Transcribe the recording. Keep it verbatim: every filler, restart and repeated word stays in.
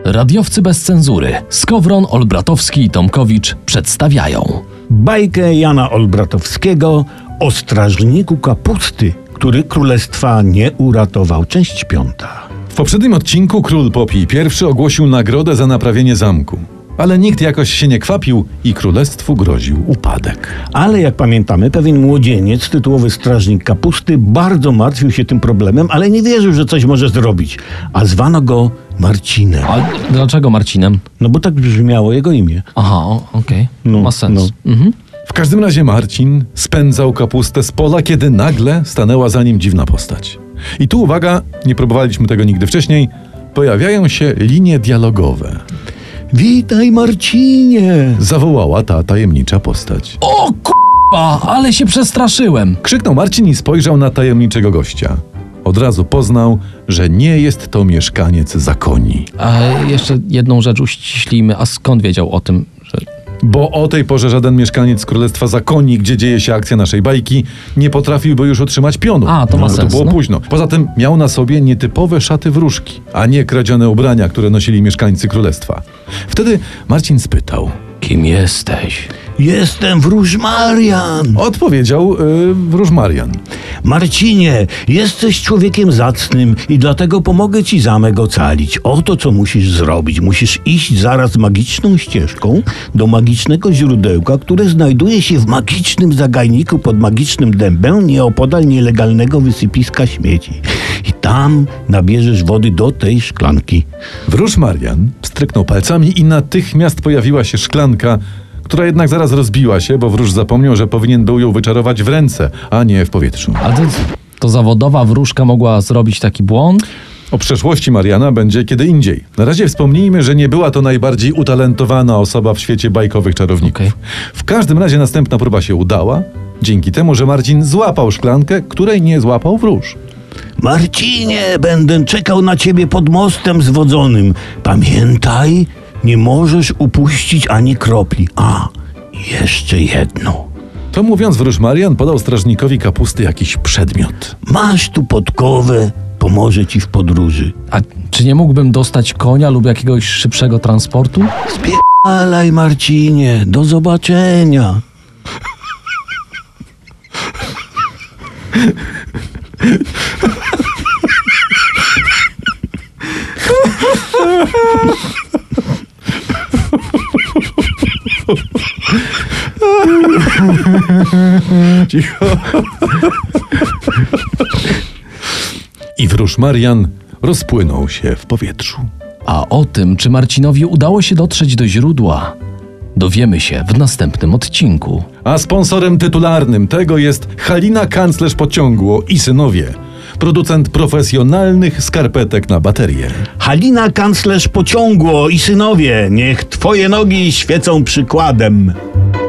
Radiowcy bez cenzury Skowron, Olbratowski i Tomkowicz przedstawiają bajkę Jana Olbratowskiego o strażniku kapusty, który królestwa nie uratował. Część piąta. W poprzednim odcinku król Popij I ogłosił nagrodę za naprawienie zamku. Ale nikt jakoś się nie kwapił i królestwu groził upadek. Ale jak pamiętamy, pewien młodzieniec, tytułowy strażnik kapusty, bardzo martwił się tym problemem, ale nie wierzył, że coś może zrobić. A zwano go Marcinem. A dlaczego Marcinem? No bo tak brzmiało jego imię. Aha, okej, okay. No, ma sens. no. Mhm. W każdym razie Marcin spędzał kapustę z pola, kiedy nagle stanęła za nim dziwna postać. I tu uwaga, nie próbowaliśmy tego nigdy wcześniej, pojawiają się linie dialogowe. Witaj, Marcinie! Zawołała ta tajemnicza postać. O k***a, ale się przestraszyłem. Krzyknął Marcin i spojrzał na tajemniczego gościa. Od razu poznał, że nie jest to mieszkaniec Zakoni. A jeszcze jedną rzecz uściślimy. A skąd wiedział o tym, że... Bo o tej porze żaden mieszkaniec Królestwa Zakoni, gdzie dzieje się akcja naszej bajki, nie potrafiłby już otrzymać pionu. A, to ma no, sens, To było no. późno. Poza tym miał na sobie nietypowe szaty wróżki, a nie kradzione ubrania, które nosili mieszkańcy Królestwa. Wtedy Marcin spytał. Kim jesteś? Jestem wróż Marian. Odpowiedział yy, wróż Marian. Marcinie, jesteś człowiekiem zacnym i dlatego pomogę ci zamek ocalić. Oto co musisz zrobić. Musisz iść zaraz magiczną ścieżką do magicznego źródełka, które znajduje się w magicznym zagajniku pod magicznym dębem nieopodal nielegalnego wysypiska śmieci. I tam nabierzesz wody do tej szklanki. Wróż Marian pstryknął palcami i natychmiast pojawiła się szklanka, która jednak zaraz rozbiła się, bo wróż zapomniał, że powinien był ją wyczarować w ręce, a nie w powietrzu. A to, to zawodowa wróżka mogła zrobić taki błąd? O przeszłości Mariana będzie kiedy indziej. Na razie wspomnijmy, że nie była to najbardziej utalentowana osoba w świecie bajkowych czarowników. Okay. W każdym razie następna próba się udała, dzięki temu, że Marcin złapał szklankę, której nie złapał wróż. Marcinie, będę czekał na ciebie pod mostem zwodzonym. Pamiętaj, nie możesz upuścić ani kropli. A, jeszcze jedno. To mówiąc, wróż Marian podał strażnikowi kapusty jakiś przedmiot. Masz tu podkowę, pomoże ci w podróży. A czy nie mógłbym dostać konia lub jakiegoś szybszego transportu? Spierdalaj, Marcinie, do zobaczenia. Cicho. I wróż Marian rozpłynął się w powietrzu. A o tym, czy Marcinowi udało się dotrzeć do źródła, dowiemy się w następnym odcinku. A sponsorem tytularnym tego jest Halina Kanclerz Pociągło i synowie, producent profesjonalnych skarpetek na baterię. Halina Kanclerz Pociągło i synowie, niech twoje nogi świecą przykładem.